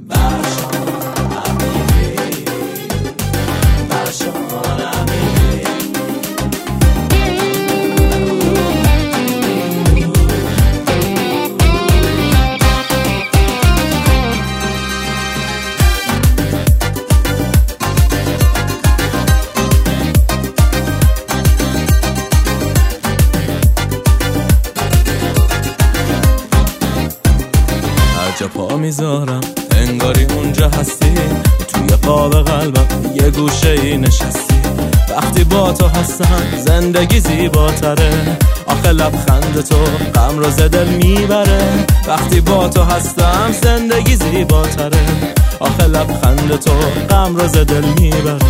پا میذارم انگاری اونجا هستی، توی قاب قلبم یه گوشه ای نشستی. وقتی با تو هستم زندگی زیباتره، آخه لبخند تو غم رو ز دل میبره. وقتی با تو هستم زندگی زیباتره، آخه لبخند تو غم رو ز دل میبره.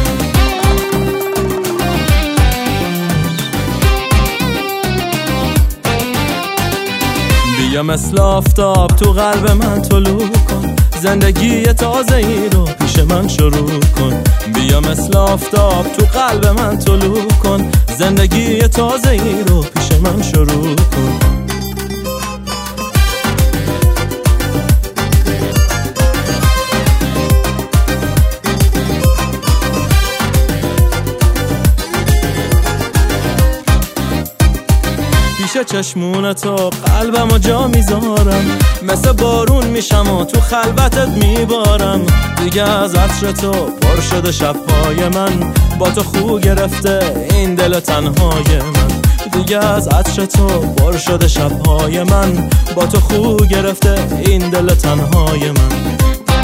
بیا مثل آفتاب تو قلب من طلوع کن، زندگی تازه ای رو پیش من شروع کن. بیا مثل آفتاب تو قلب من طلوع کن، زندگی تازه ای رو پیش من شروع کن. پیش چشمون تو قلبمو جا میذارم، مثل بارون میشم و تو خلوتت میبارم. دیگه از عطر تو پر شده شبهای من، با تو خو گرفته این دل تنهای من. دیگه از عطر تو پر شده شبهای من، با تو خو گرفته این دل تنهای من.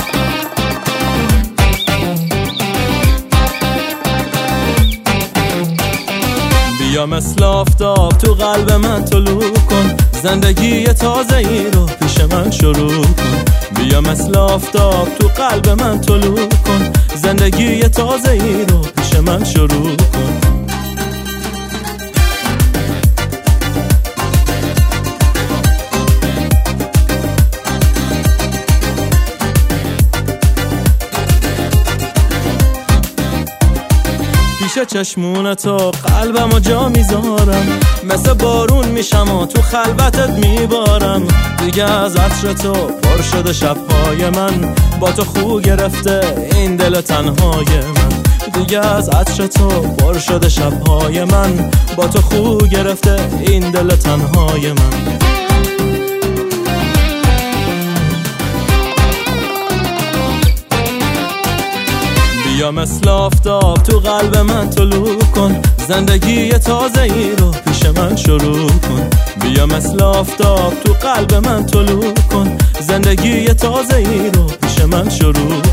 بیا مثل آفتاب تو قلب من طلوع کن، زندگی تازه ای رو پیش من شروع کن. بیا مثل آفتاب تو قلب من طلوع کن، زندگی تازه ای رو پیش من شروع کن. پیش چشمون تو قلبمو جا میذارم، مثل بارون میشم و تو خلوتت میبارم. دیگه از عطر تو پر شده شبهای من، با تو خو گرفته این دل تنهای من. دیگه از عطر تو پر شده شبهای من، با تو خو گرفته این دل تنهای من. بیا مثل آفتاب تو قلب من طلوع کن، زندگی تازه ای رو پیش من شروع کن. بیا مثل آفتاب تو قلب من طلوع کن، زندگی تازه ای رو پیش من شروع